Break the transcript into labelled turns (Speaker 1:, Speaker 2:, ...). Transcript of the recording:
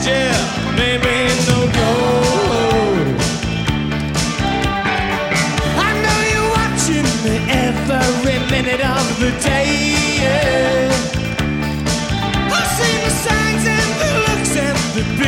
Speaker 1: jail, maybe no go. I know you're watching me every minute of the day.